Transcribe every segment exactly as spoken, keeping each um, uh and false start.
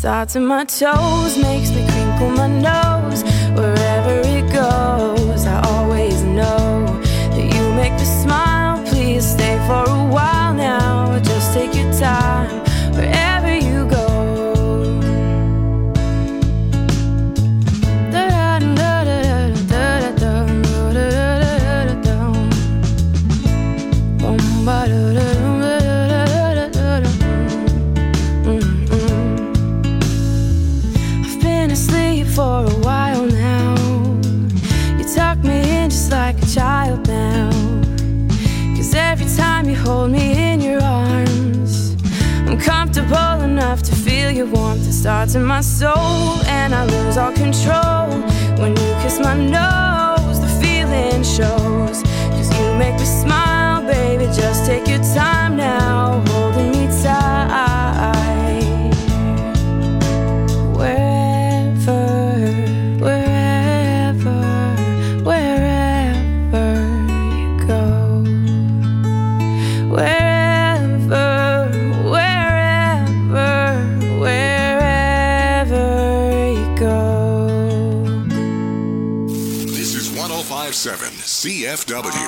starts in my toes, makes me crinkle my nose. Wherever it goes, I always know that you make me smile. Please stay for a while now, just take your time wherever you go. I've been asleep for a while now. You tuck me in just like a child now. 'Cause every time you hold me in your arms, I'm comfortable enough to feel your warmth. It starts in my soul and I lose all control. When you kiss my nose, the feeling shows. 'Cause you make me smile, baby, just take your time now, holding me tight. Wherever, wherever, wherever you go. Wherever, wherever, wherever you go. This is one oh five point seven C F W.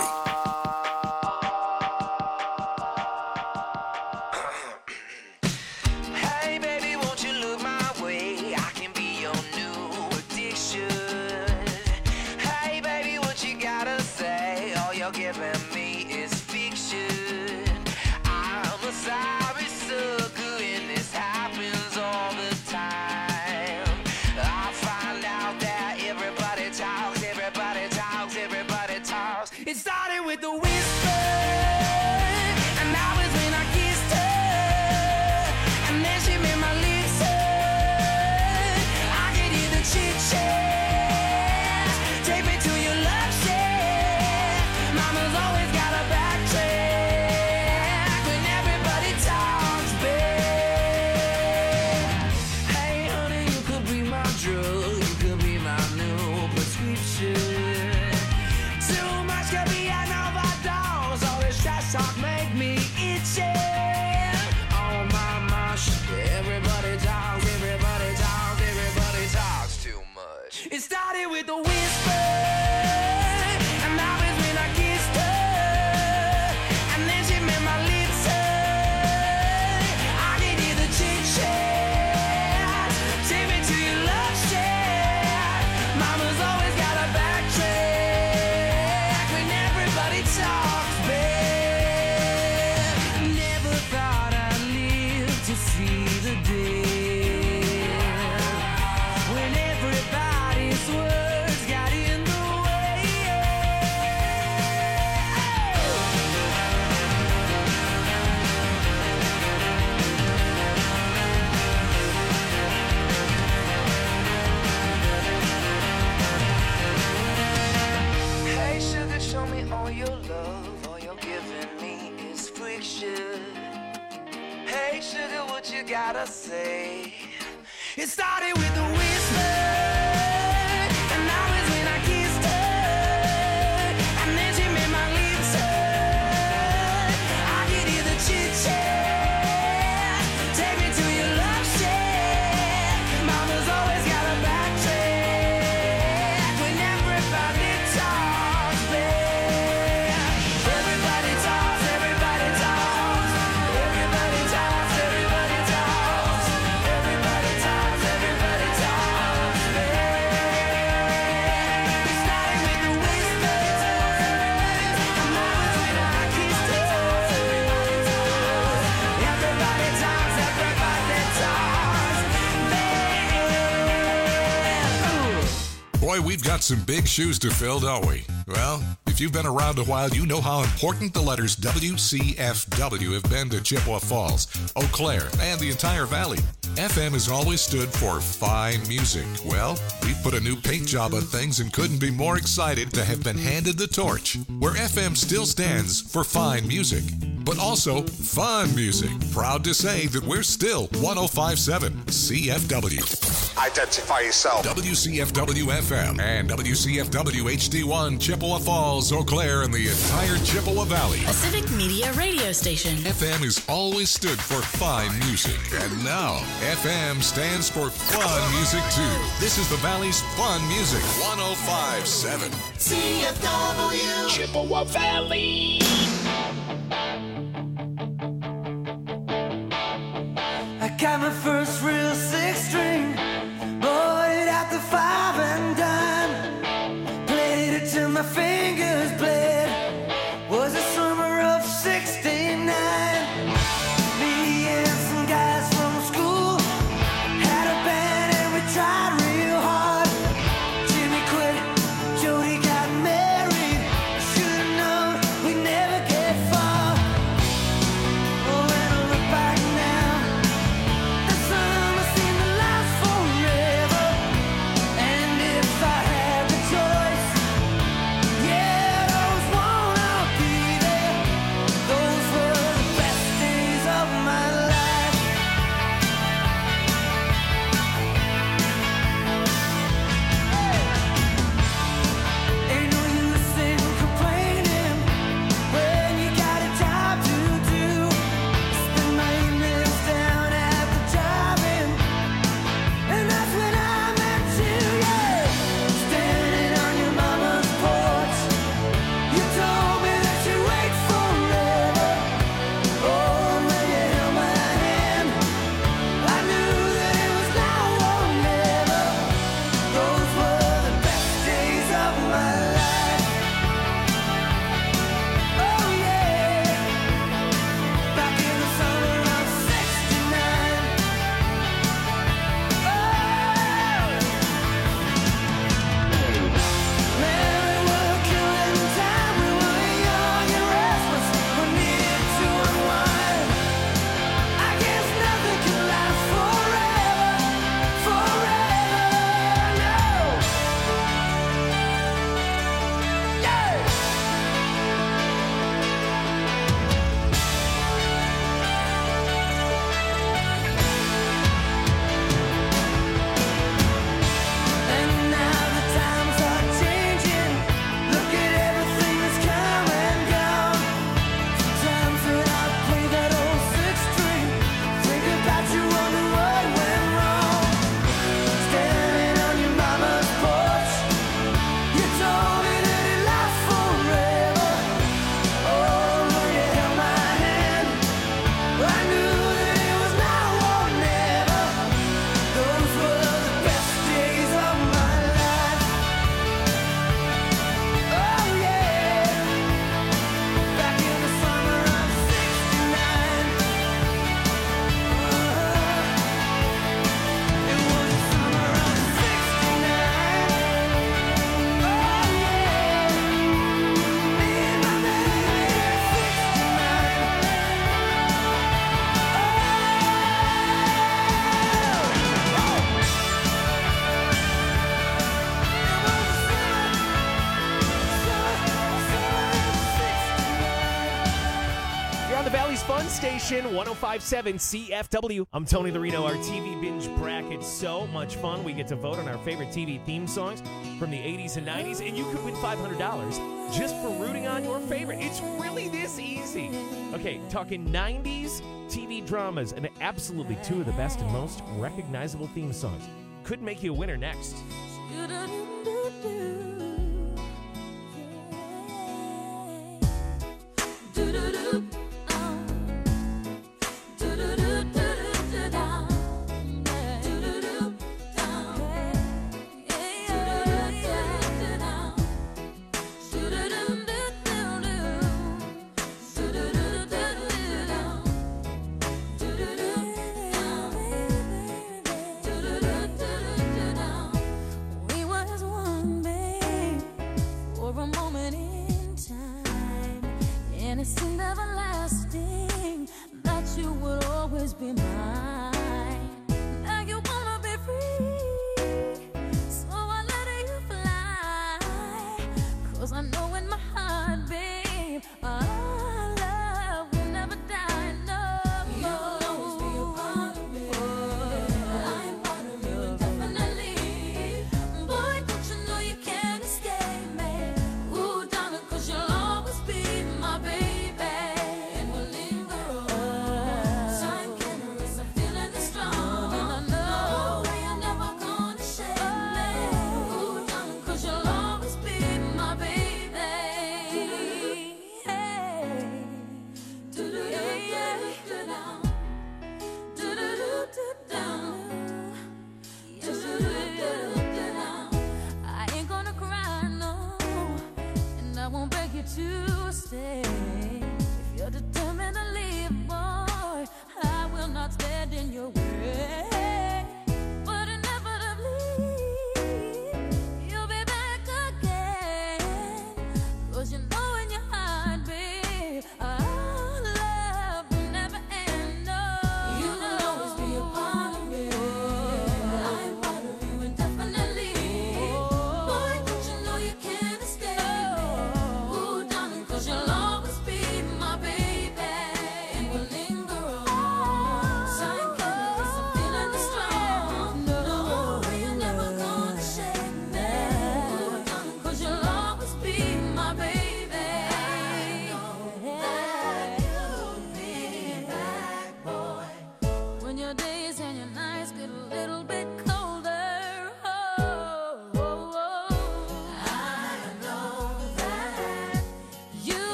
Hey baby, won't you look my way? I can be your new addiction. Hey baby, what you gotta say? All you're giving me is fiction. I'm a sorry sucker and this happens all the time. I find out that everybody talks, everybody talks, everybody talks. It started with the whisper, and now it's when I kissed her, and then she made my lips hurt. I could hear the chit chat. Take me to your love shack. Mama's always got a backtrack when everybody talks back. Hey honey, you could be my drug, you could be my new prescription. Too much could be an overdose. All this trash talk make me itchy. Oh my gosh, everybody talks, everybody talks, everybody talks too much. It started with a whisper, and now it's when I kissed her, and then she made my lips hurt. I can hear the chit chat. Take me to your love shack. Mama's always got a backtrack when everybody talks back. Never thought I'd live to see the day when everybody's words got in the way. Hey sugar, show me all your love. All you're giving me is friction. Hey sugar, what you gotta say? It started with a whisper, and now it's when I kissed her, and then she made my lips hurt. I could hear the chit chat. Take me to your love shack. Mama's always got a backtrack when everybody talks back. Everybody talks, everybody talks, everybody talks, everybody talks, everybody talks, everybody talks back. It started with the whisper, and now it's when I kissed her. Everybody talks, everybody talks back. Boy, we've got some big shoes to fill, don't we? Well, if you've been around a while, you know how important the letters W C F W have been to Chippewa Falls, Eau Claire, and the entire valley. F M has always stood for fine music. Well, we've put a new paint job on things and couldn't be more excited to have been handed the torch, where F M still stands for fine music, but also fun music. Proud to say that we're still one oh five point seven C F W. Identify yourself. W C F W F M and W C F W H D one, Chippewa Falls, Eau Claire, and the entire Chippewa Valley. A Civic Media radio station. F M has always stood for fine music, and now F M stands for fun music too. This is the Valley's fun music, one oh five point seven. C F W Chippewa Valley. I got my first real six string, bought it at the five and dime, played it till my fingers bled. Was the summer of sixty-nine. Me and some guys from school had a band and we tried real hard. Jimmy quit, Jody got married. Should've known we'd never get far. Oh, when I look back now, the summer seemed to last forever. And if I had the choice, yeah, those won't all be there. Those were the best days of my life. Ain't no use in complaining when you got a job to do. Spend my evenings down at the drive-in, and that's when I met you, yeah. Standing on your mama's porch, you told me that you'd wait forever. Oh, when you held my hand, I knew that it was now or never. Those were the best days of my life. Oh yeah, back in the summer of sixty-nine. Oh, man, we were killing time. We were young and restless. We needed to unwind. I guess nothing can last forever, forever, no. Yeah. And now the times are changing. Look at everything that's come and gone. Sometimes when I play that old six string, think about you, wonder what went wrong. Standing on your mama's porch, you told me that it lasts forever. Oh, when you held my hand, I knew that it was now or never. Those were the best days of my life. Oh yeah, back in the summer of sixty-nine. It was the summer of sixty-nine. Oh yeah, me and my baby at sixty-nine. You're on the Valley's Fun Station, one oh five point seven C F W. I'm Tony the Reno. Our T V binge bracket, so much fun. We get to vote on our favorite T V theme songs from the eighties and nineties, and you could win five hundred dollars just for rooting on your favorite. It's really this easy. Okay, talking nineties T V dramas, and absolutely two of the best and most recognizable theme songs. Could make you a winner next. We were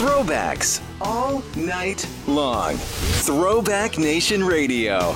Throwbacks all night long. Throwback Nation Radio.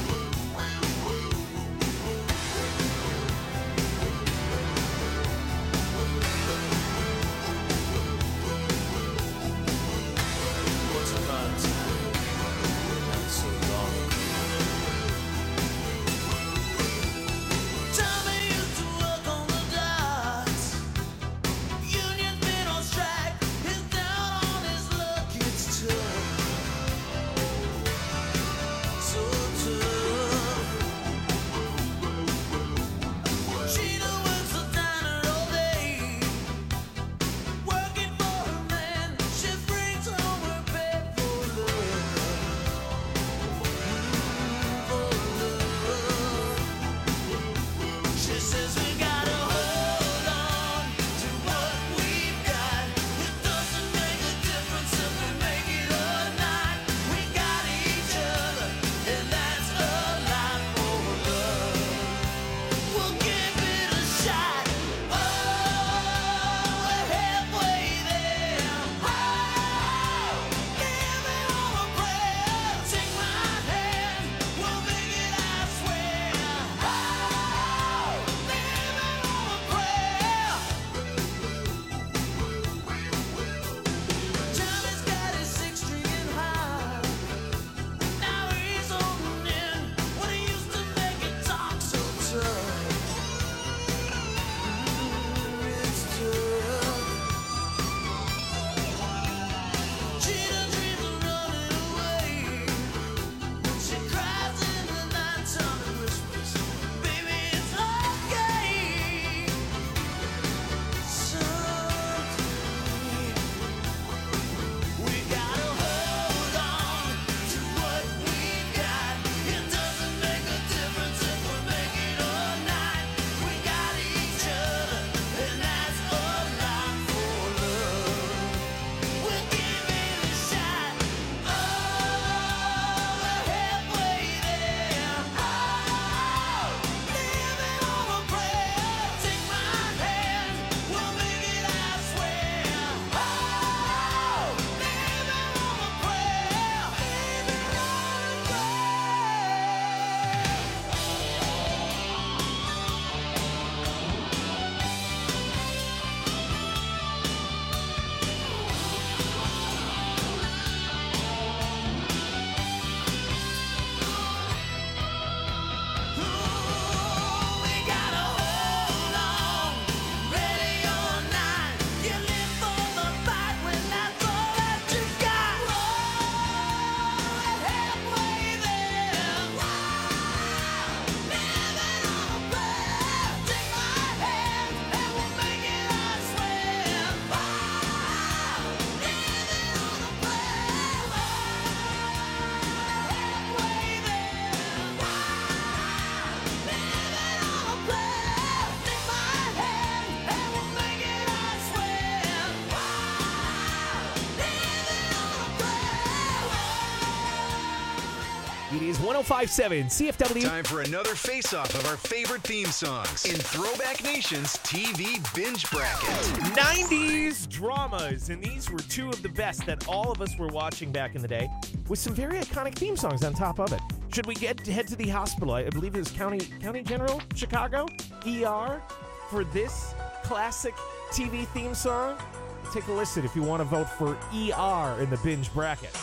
It is one oh five point seven C F W. Time for another face-off of our favorite theme songs in Throwback Nation's T V Binge Bracket. nineties dramas, and these were two of the best that all of us were watching back in the day, with some very iconic theme songs on top of it. Should we get head to the hospital? I believe it was County County General, Chicago, E R, for this classic T V theme song? Take a listen if you want to vote for E R in the Binge Bracket.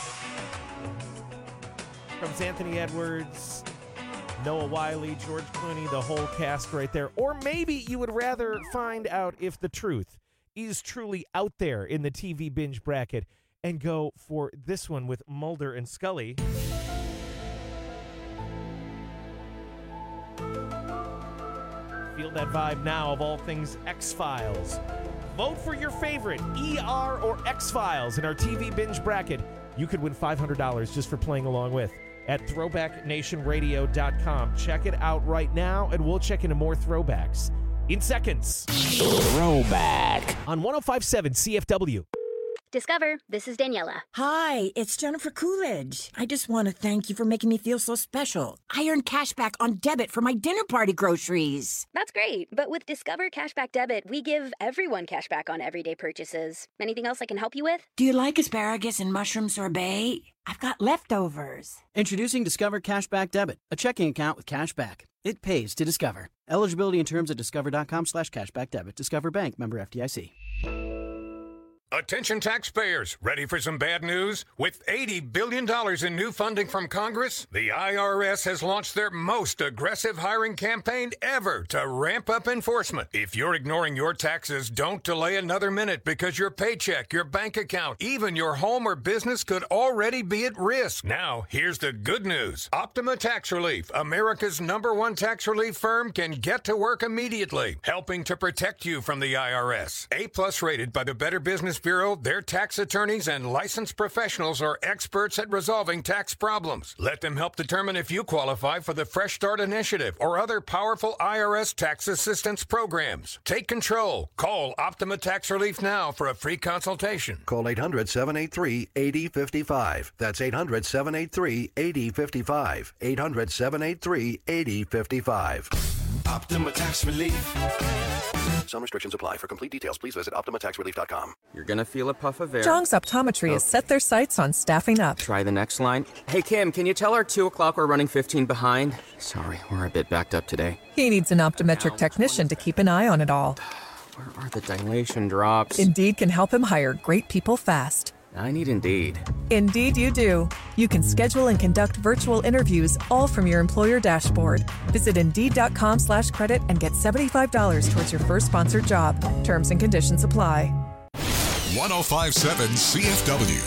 Comes Anthony Edwards, Noah Wiley, George Clooney, the whole cast right there. Or maybe you would rather find out if the truth is truly out there in the T V Binge Bracket and go for this one with Mulder and Scully. Feel that vibe now of all things X-Files. Vote for your favorite, E R or X-Files, in our T V Binge Bracket. You could win five hundred dollars just for playing along with at throwback nation radio dot com. Check it out right now, and we'll check into more throwbacks in seconds. Throwback On one oh five point seven C F W. Discover, this is Daniela. Hi, it's Jennifer Coolidge. I just want to thank you for making me feel so special. I earned cash back on debit for my dinner party groceries. That's great, but with Discover Cashback Debit, we give everyone cash back on everyday purchases. Anything else I can help you with? Do you like asparagus and mushroom sorbet? I've got leftovers. Introducing Discover Cashback Debit, a checking account with cash back. It pays to Discover. Eligibility and terms at discover.com slash cashback debit. Discover Bank, member F D I C. Attention taxpayers, ready for some bad news? With eighty billion dollars in new funding from Congress, the I R S has launched their most aggressive hiring campaign ever to ramp up enforcement. If you're ignoring your taxes, don't delay another minute because your paycheck, your bank account, even your home or business could already be at risk. Now, here's the good news. Optima Tax Relief, America's number one tax relief firm, can get to work immediately, helping to protect you from the I R S. A-plus rated by the Better Business Bureau, their tax attorneys and licensed professionals are experts at resolving tax problems. Let them help determine if you qualify for the Fresh Start Initiative or other powerful I R S tax assistance programs. Take control. Call Optima Tax Relief now for a free consultation. Call eight hundred, seven eight three, eight zero five five. That's eight hundred, seven eight three, eight zero five five. eight hundred, seven eight three, eight zero five five. Optima Tax Relief. Some restrictions apply. For complete details, please visit optima tax relief dot com. You're going to feel a puff of air. Zhang's Optometry oh. has set their sights on staffing up. Try the next line. Hey, Kim, can you tell her two o'clock we're running fifteen behind? Sorry, we're a bit backed up today. He needs an optometric technician to keep an eye on it all. Where are the dilation drops? Indeed can help him hire great people fast. I need Indeed. Indeed you do. You can schedule and conduct virtual interviews all from your employer dashboard. Visit Indeed.com slash credit and get seventy-five dollars towards your first sponsored job. Terms and conditions apply. one oh five point seven C F W.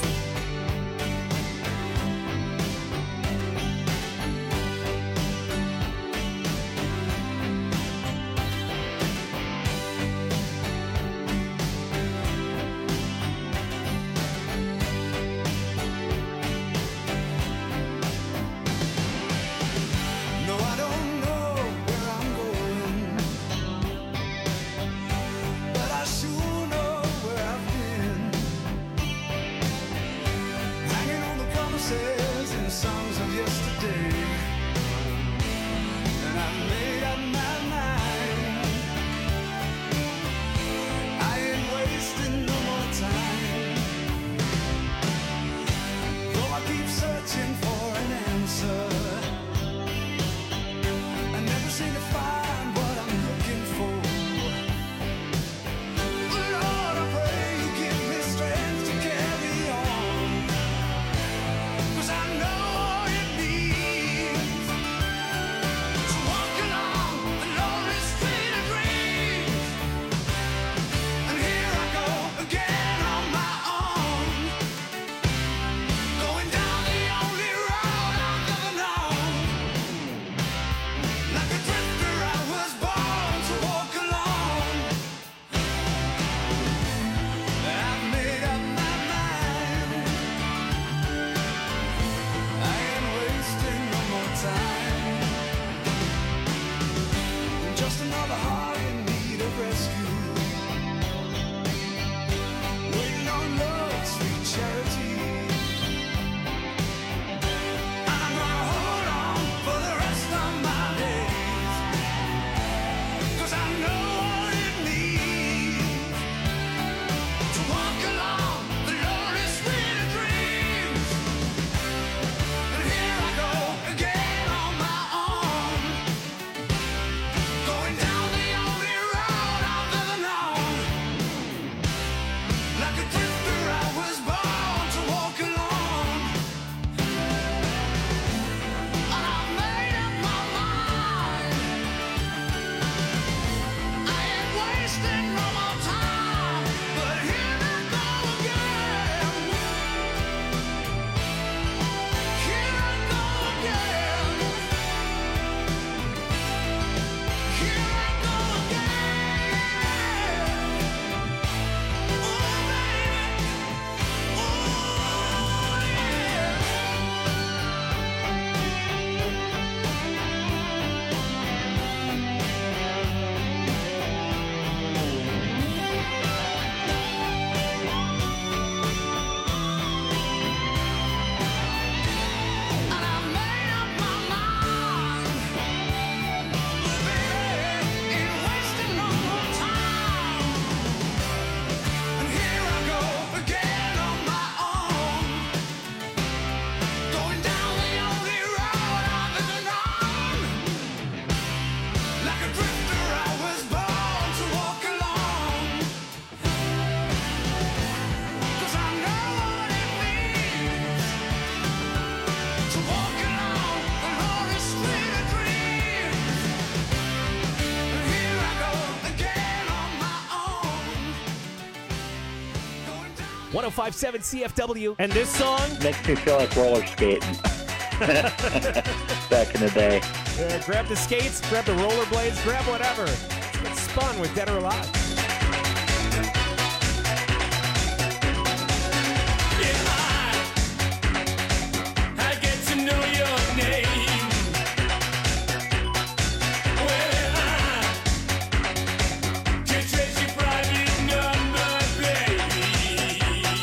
one oh five point seven C F W. And this song makes me feel like roller skating. Back in the day. Uh, grab the skates, grab the rollerblades, grab whatever. It's fun with Dead or Alive. I get to know your name. Well, I can trace your private number, baby.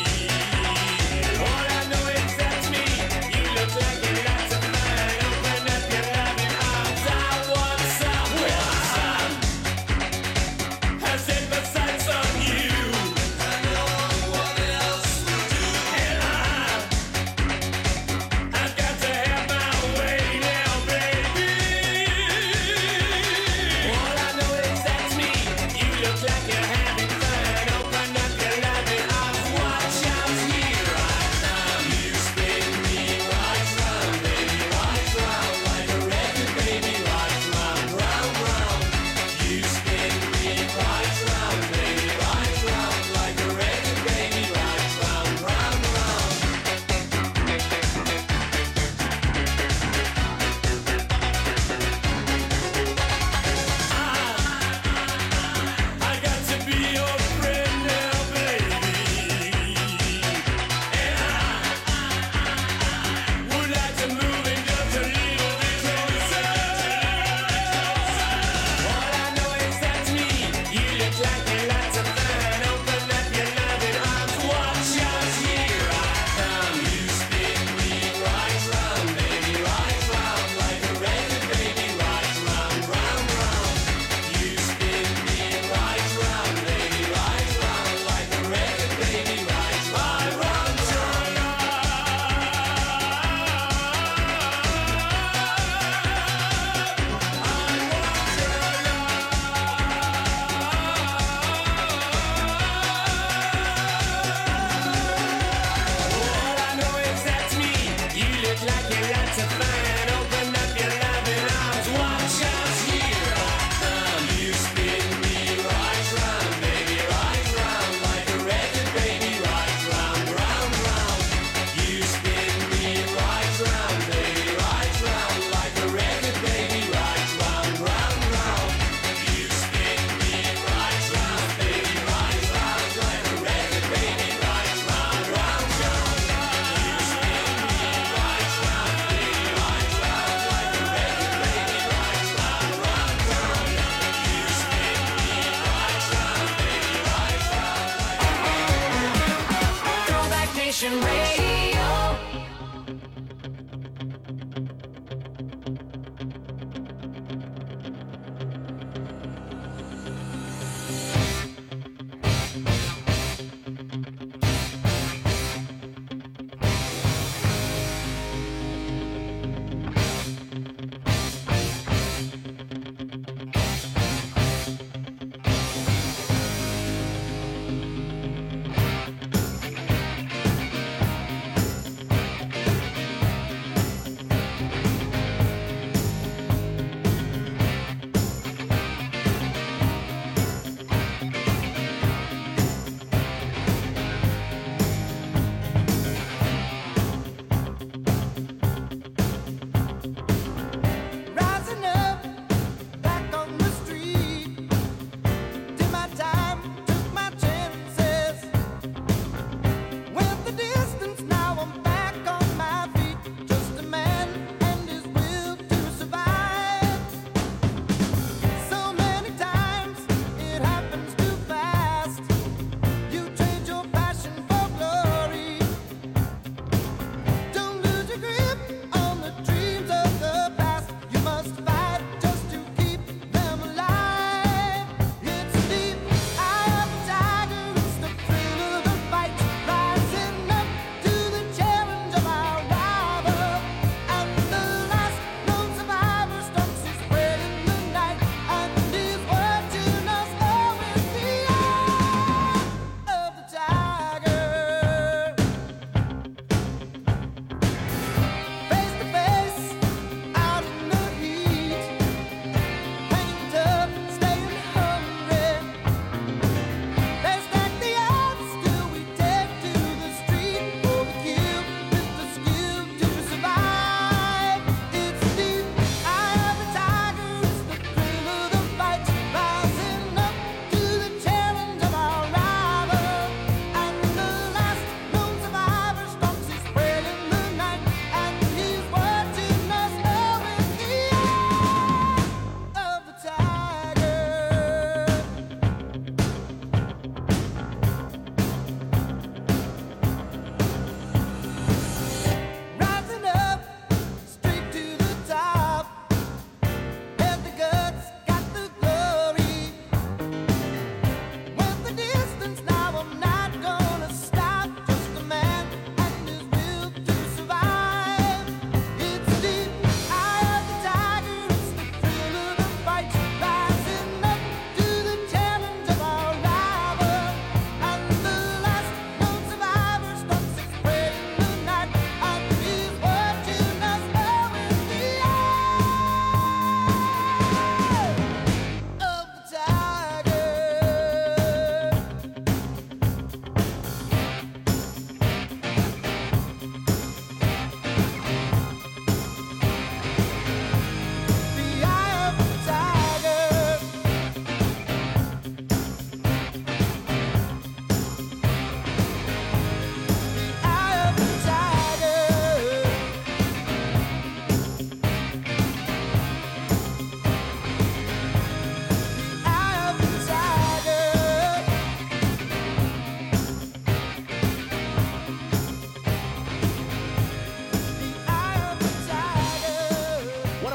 All I know is that's me. You look like you got some mind. Open up your loving arms. I want some. Well, I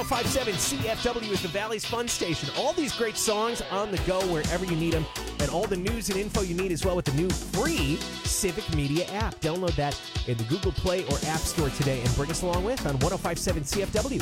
five seven C F W is the Valley's Fun Station. All these great songs on the go wherever you need them, and all the news and info you need as well with the new free Civic Media app. Download that in the Google Play or App Store today and bring us along with on one oh five seven C F W.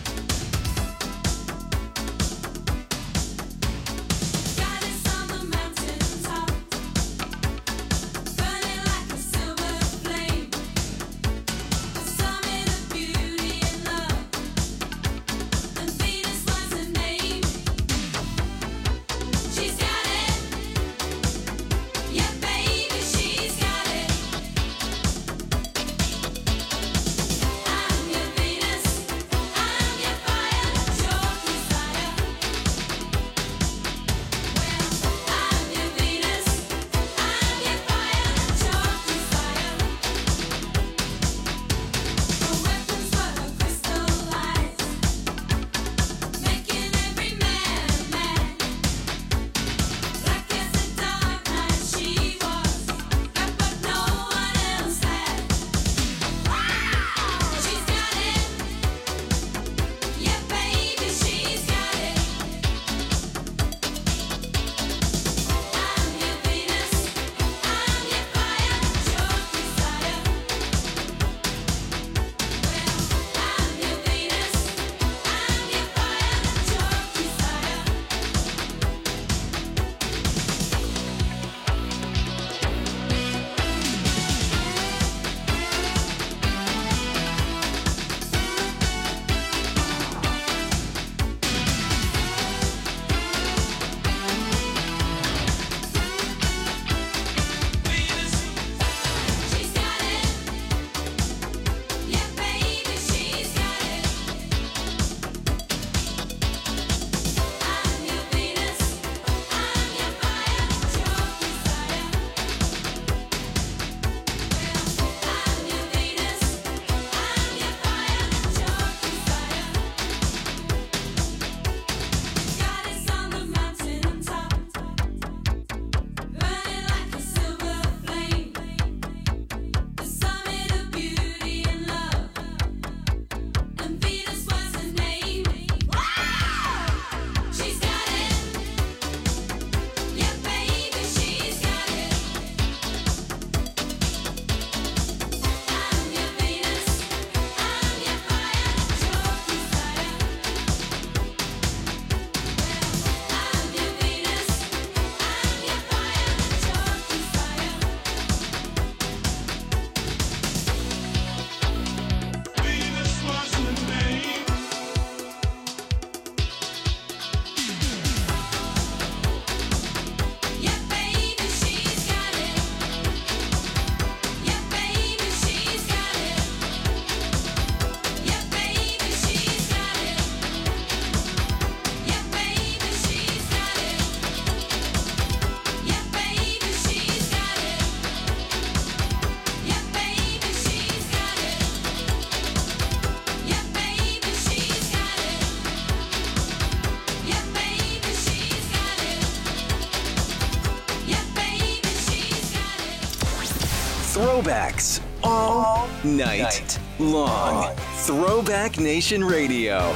Throwbacks all night, night long. long. Throwback Nation Radio.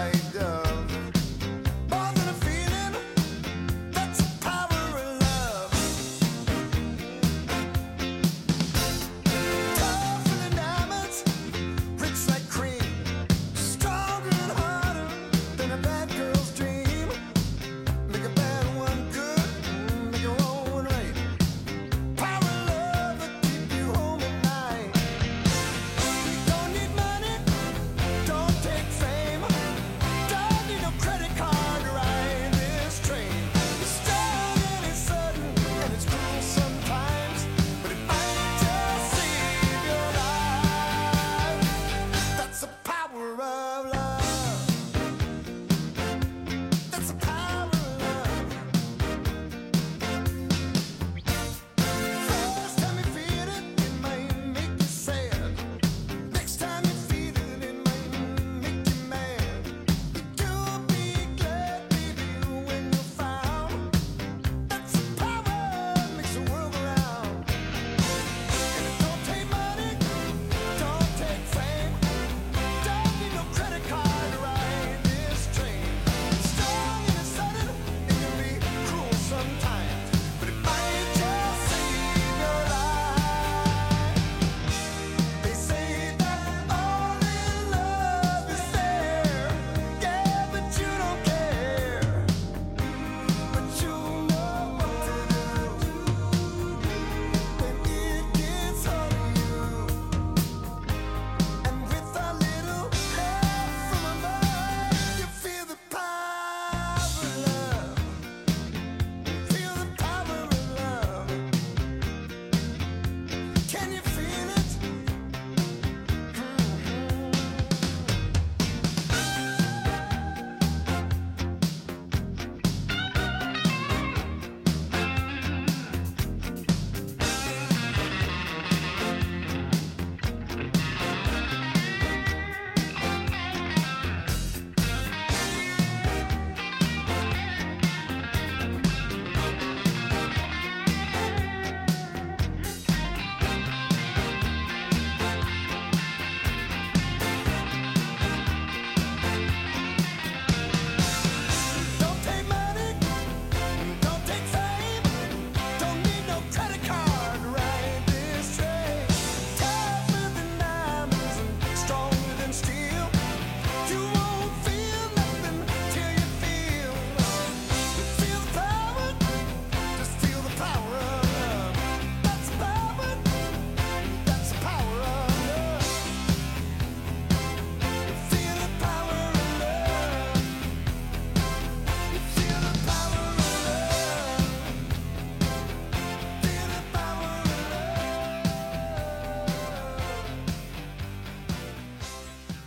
More than a feeling, that's the power of love.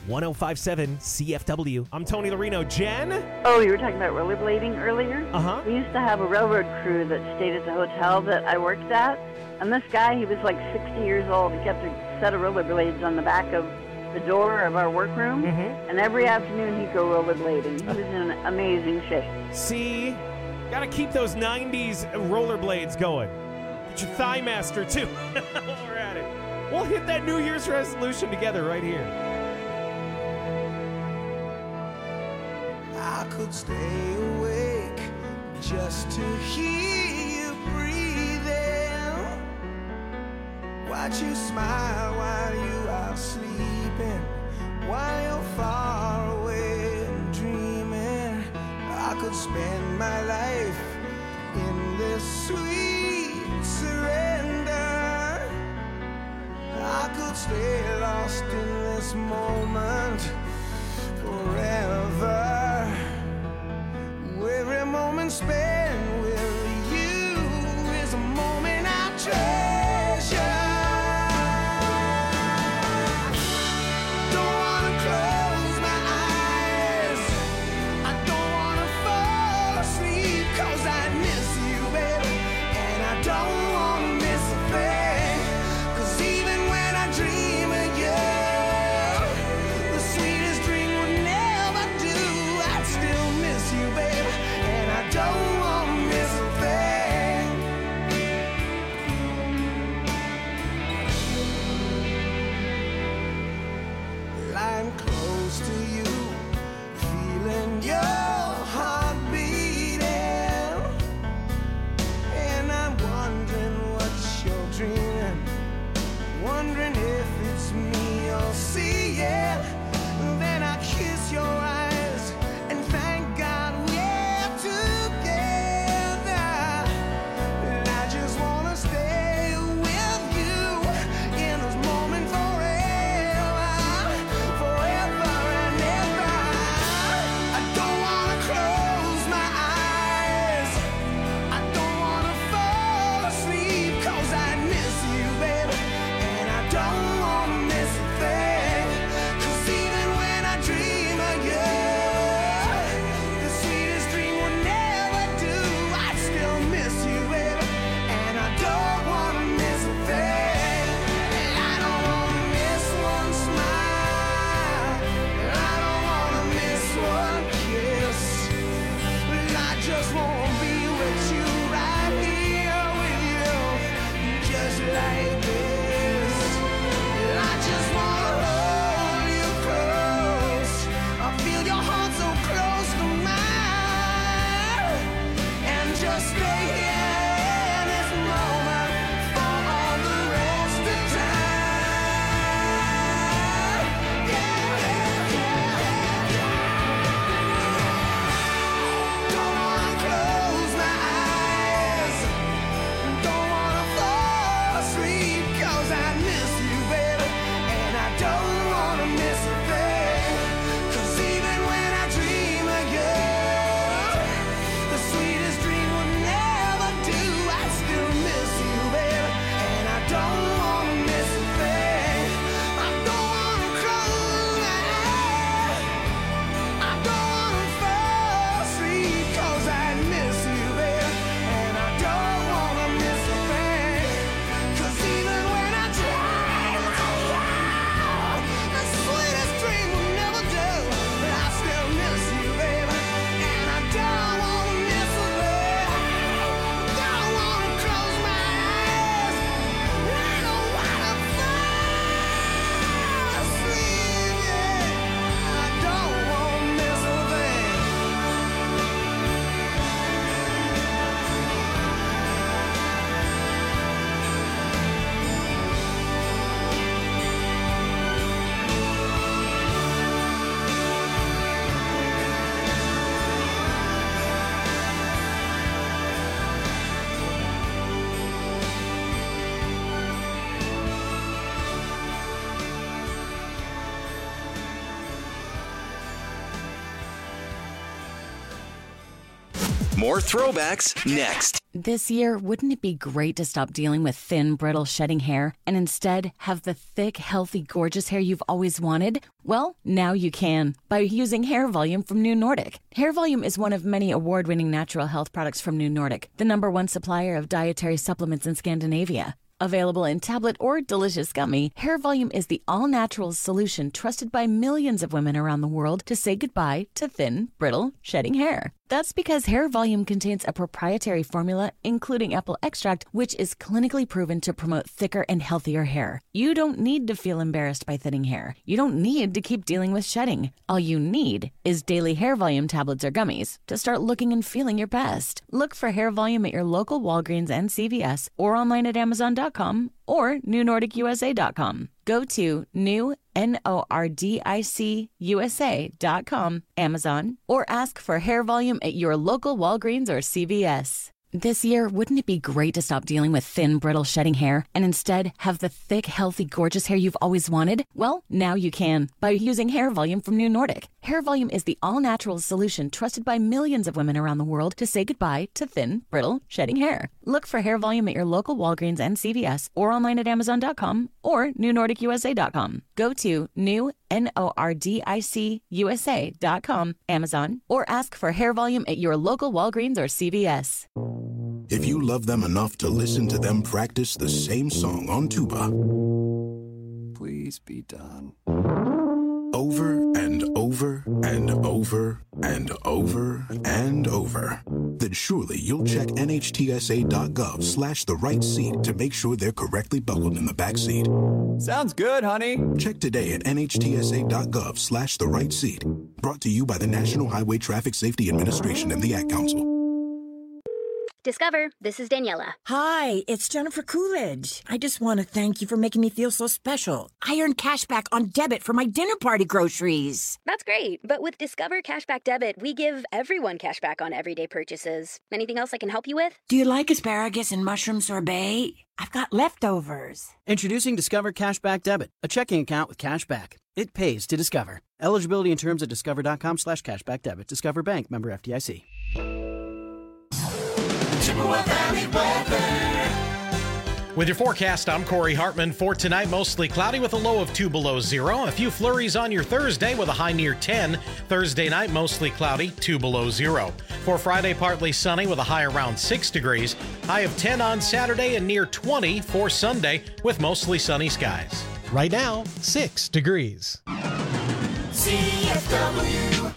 one oh five point seven C F W. I'm Tony Larino. Jen? Oh, you were talking about rollerblading earlier? Uh-huh. We used to have a railroad crew that stayed at the hotel that I worked at. And this guy, he was like sixty years old. He kept a set of rollerblades on the back of the door of our workroom. Mm-hmm. And every afternoon he'd go rollerblading. He was in amazing shape. See? Gotta keep those nineties rollerblades going. Get your Thigh Master, too, while we're at it. We'll hit that New Year's resolution together right here. I could stay awake just to hear you breathing. Watch you smile while you are sleeping, while you're far away and dreaming. I could spend my life in this sweet surrender. I could stay lost in this moment forever. Every moment spent with you is a moment I treasure. Don't wanna close my eyes, I don't wanna fall asleep, 'cause I miss you, baby, and I don't wanna miss a thing. 'Cause even when I dream of you, the sweetest dream would never do. I'd still miss you, baby, and I don't want to miss a thing. Lying close to you, feeling your heart beating, and I'm wondering what you're dreaming, wondering if it's me you're seeing. Then I kiss your eyes and thank God we're together. And I just wanna stay with you in this moment forever, forever and ever. I don't wanna close my eyes, I don't wanna fall asleep, 'cause I miss you, baby, and I don't wanna miss a thing. 'Cause even when I dream of you, the sweetest dream will never do. I still miss you, baby, and I don't wanna miss a thing. And I don't wanna miss one smile, and I don't wanna miss one kiss. And I just wanna be with you, right here with you, just like this. And I just wanna hold you close. I feel your heart so close to mine, and just stay here in this moment for all the rest of time. Yeah, yeah, yeah, yeah. Don't wanna close my eyes, More throwbacks next. This year, wouldn't it be great to stop dealing with thin, brittle, shedding hair and instead have the thick, healthy, gorgeous hair you've always wanted? Well, now you can by using Hair Volume from New Nordic. Hair Volume is one of many award-winning natural health products from New Nordic, the number one supplier of dietary supplements in Scandinavia. Available in tablet or delicious gummy, Hair Volume is the all-natural solution trusted by millions of women around the world to say goodbye to thin, brittle, shedding hair. That's because Hair Volume contains a proprietary formula, including apple extract, which is clinically proven to promote thicker and healthier hair. You don't need to feel embarrassed by thinning hair. You don't need to keep dealing with shedding. All you need is daily Hair Volume tablets or gummies to start looking and feeling your best. Look for Hair Volume at your local Walgreens and C V S or online at amazon dot com or new nordic u s a dot com. Go to new N O R D I C U S A dot com, Amazon, or ask for Hair Volume at your local Walgreens or C V S. This year, wouldn't it be great to stop dealing with thin, brittle, shedding hair and instead have the thick, healthy, gorgeous hair you've always wanted? Well, now you can by using Hair Volume from New Nordic. Hair Volume is the all-natural solution trusted by millions of women around the world to say goodbye to thin, brittle, shedding hair. Look for Hair Volume at your local Walgreens and C V S or online at amazon dot com or new nordic u s a dot com. Go to new N O R D I C U S A dot com, Amazon, or ask for Hair Volume at your local Walgreens or C V S. If you love them enough to listen to them practice the same song on tuba, please be done. Over and over and over and over and over, then surely you'll check N H T S A dot gov slash the right seat to make sure they're correctly buckled in the back seat. Sounds good, honey. Check today at N H T S A dot gov slash the right seat. Brought to you by the National Highway Traffic Safety Administration and the Ad Council. Discover, this is Daniela. Hi, it's Jennifer Coolidge. I just want to thank you for making me feel so special. I earned cash back on debit for my dinner party groceries. That's great, but with Discover Cashback Debit, we give everyone cash back on everyday purchases. Anything else I can help you with? Do you like asparagus and mushroom sorbet? I've got leftovers. Introducing Discover Cashback Debit, a checking account with cash back. It pays to Discover. Eligibility and terms at discover dot com slash cashback debit. Discover Bank, member F D I C. With your forecast, I'm Corey Hartman. For tonight, mostly cloudy with a low of two below zero. A few flurries on your Thursday with a high near ten. Thursday night, mostly cloudy, two below zero. For Friday, partly sunny with a high around six degrees. High of ten on Saturday and near twenty for Sunday with mostly sunny skies. Right now, six degrees. C F W.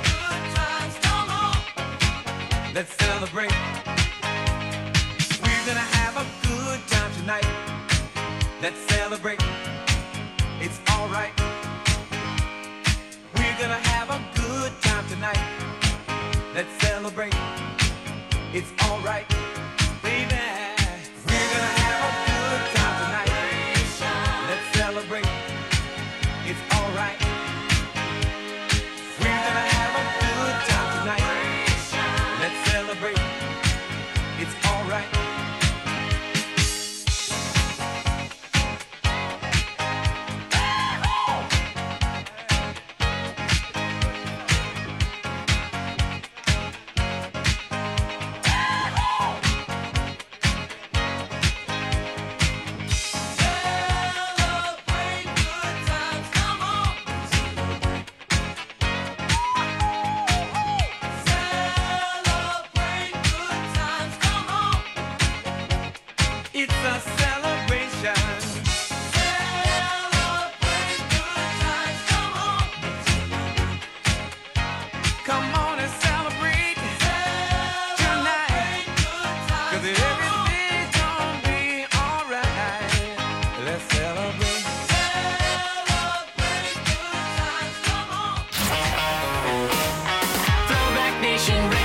Let's celebrate. We've Let's celebrate. It's alright. We're gonna have a good time tonight. Let's celebrate. It's alright. Baby, we're gonna have a good time tonight. Let's celebrate. It's alright. We're gonna have a good time tonight. Let's celebrate. It's alright. It's a celebration. Celebrate good times, come on. Come on and celebrate tonight. 'Cause everything's gonna be alright. Let's celebrate. Celebrate good times, come on. Throwback Nation Radio.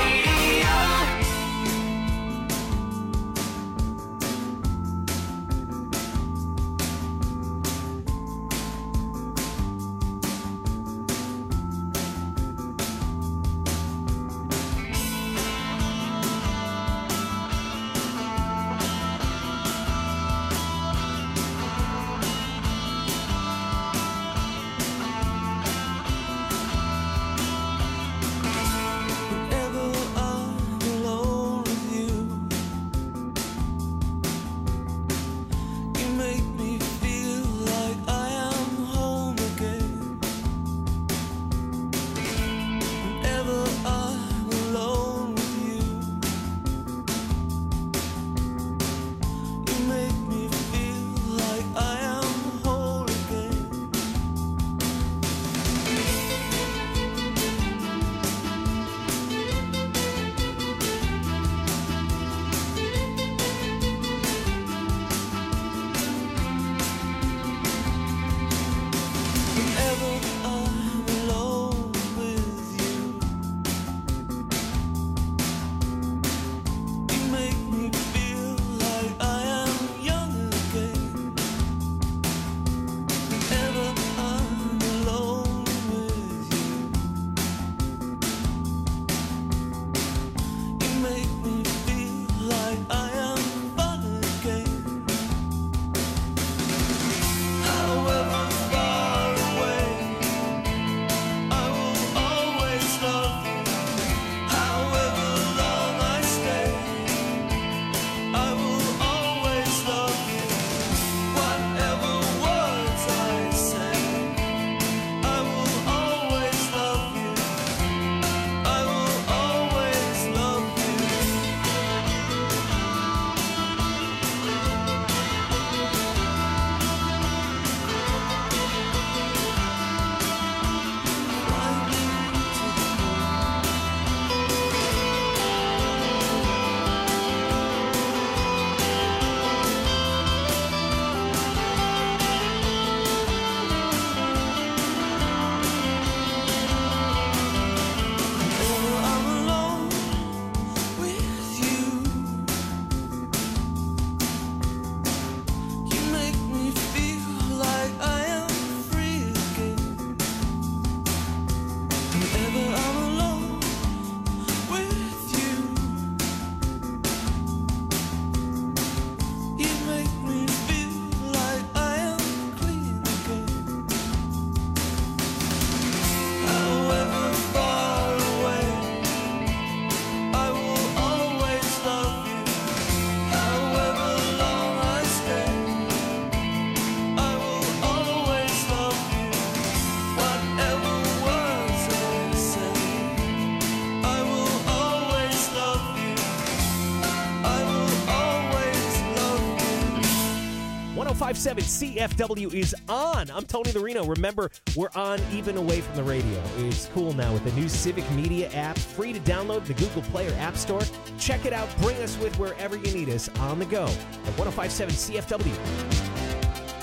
one oh five point seven C F W is on. I'm Tony the Reno. Remember, we're on even away from the radio. It's cool now with the new Civic Media app, free to download the Google Play or App Store. Check it out. Bring us with wherever you need us on the go at one oh five point seven C F W.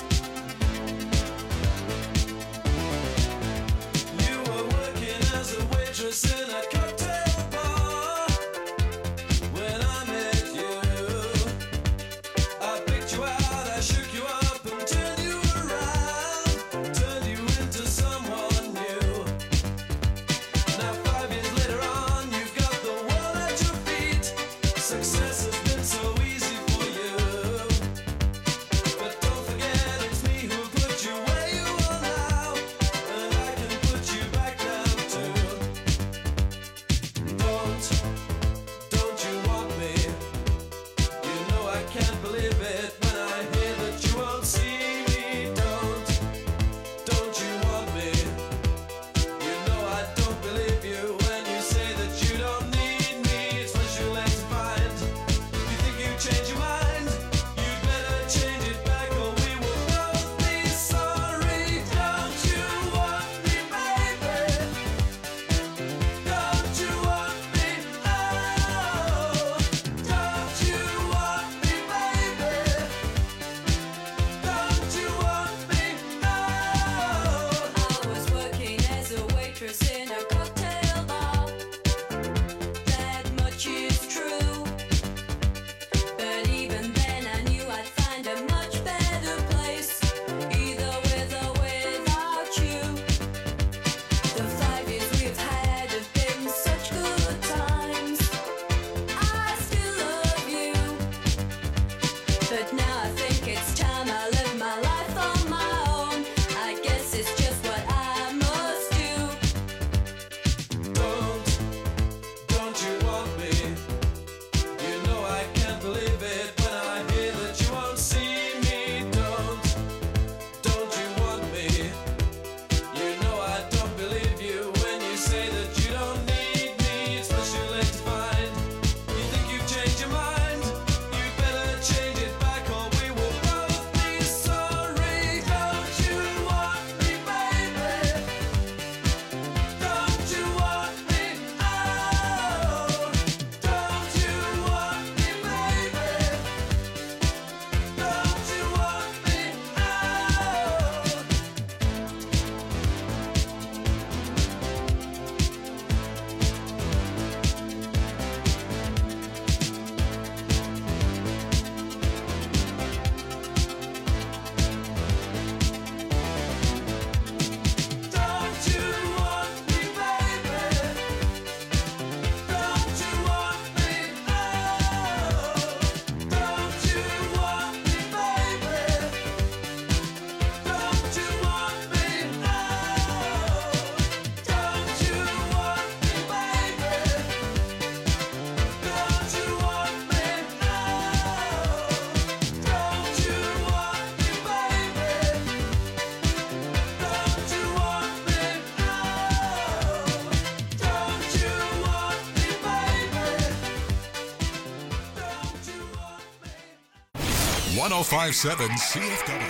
one oh five point seven C F W.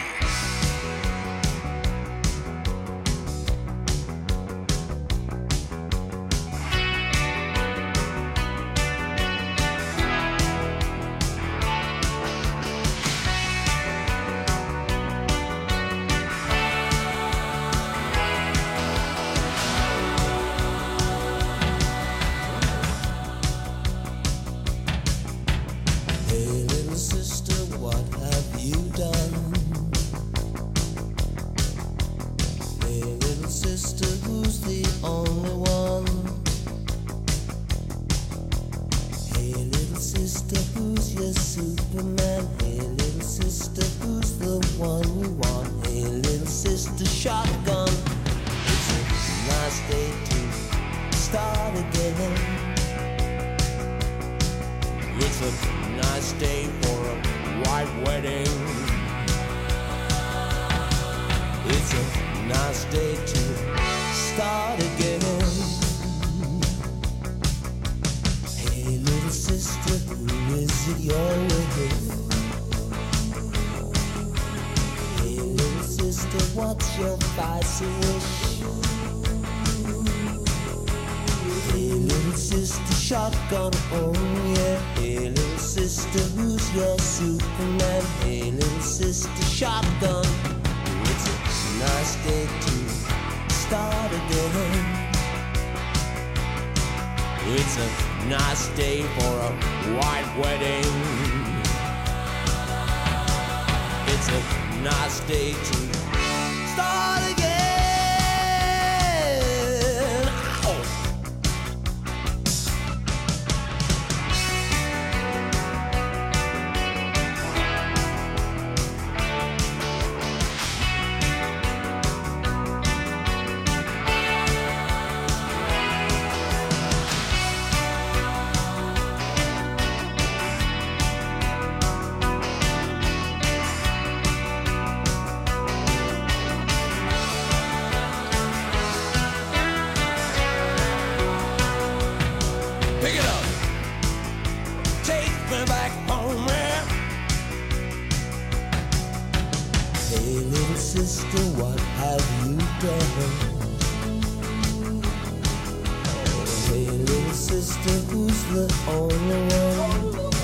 It's a nice day for a white wedding. It's a nice day to start again. Ow. Pick it up. Take me back home, man. Hey, little sister, what have you done? Hey, little sister, who's the only one?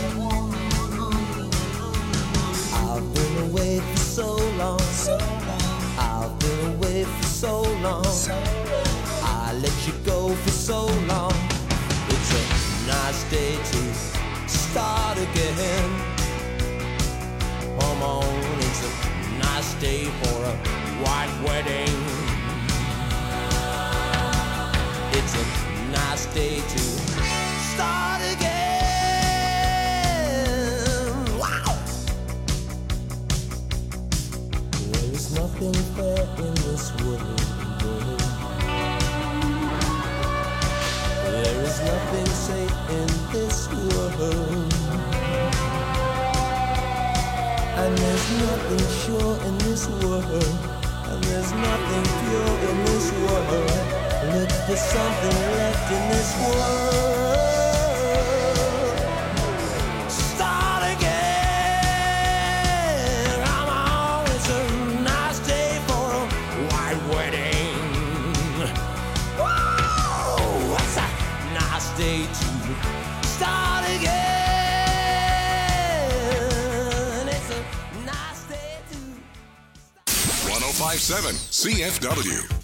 I've been away for so long. I've been away for so long. I let you go for so long. It's a nice day to start again. Come on, it's a nice day for a white wedding. It's a nice day to start again. Wow! There is nothing fair in this world. There is nothing safe in this world. And there's nothing sure in this world. And there's nothing pure in this world. Look for something left in this world. Start again. Come on, it's a nice day for a white wedding. Whoa, what's that? Nice day to start again. It's a nice day to ten fifty-seven C F W.